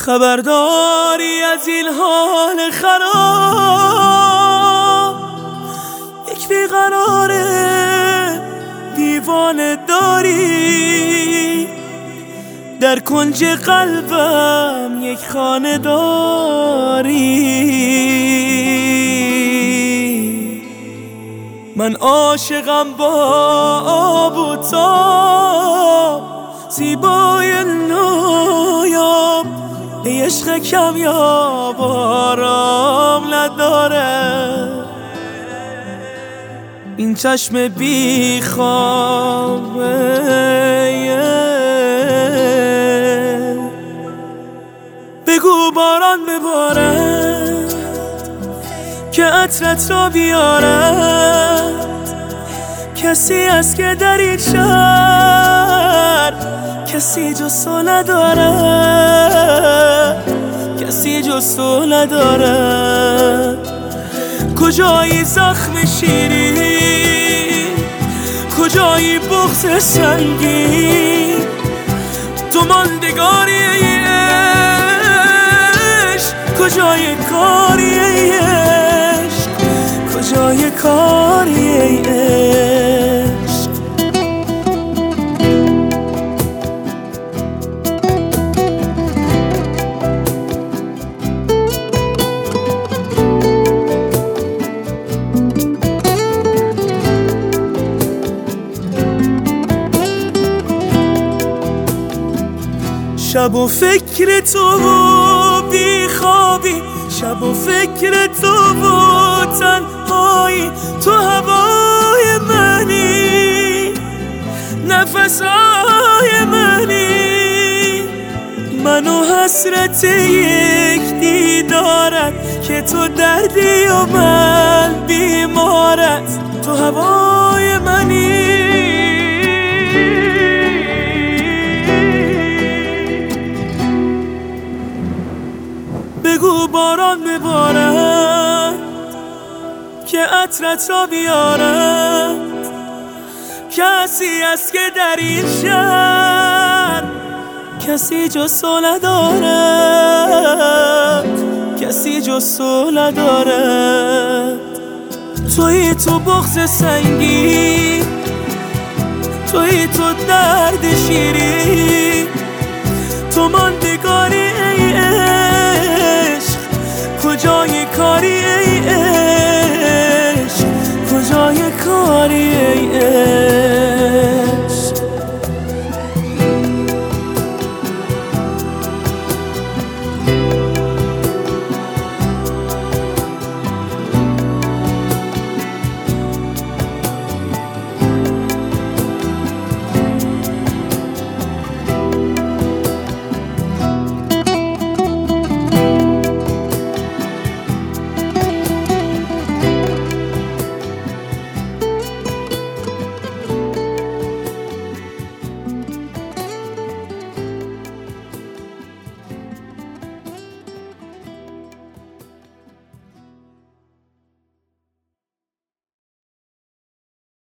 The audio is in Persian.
خبرداری از این حال خراب، یک بیقراره دیوانه داری، در کنج قلبم یک خانه داری. من عاشقم با آب و تاب، زیبای نایاب، ای عشق کمیاب آرام نداره. این چشم بی خوابه بگو باران ببارد که عطرت را بیارد. کسی است که در این شهر کسی جز تو نداره، کسی جز تو نداره. کجایی زخم شیرین، کجایی بغض سنگین، تو ماندگاری عشق، کجای کاری عشق، کجای کاری عشق. شب و فکر تو و بی خوابی، شب و فکر تو و تنهایی، تو هوای منی، نفسهای منی، من و حسرت یک دیدارت که تو دردی و من بیمارت، تو هوای منی. بگو باران ببارد که عطرت را بیارد. کسی است که در این شهر کسی جز تو ندارد، کسی جز تو ندارد. تویی تو بغض سنگین، تویی تو درد شیرین، تو ماندگاری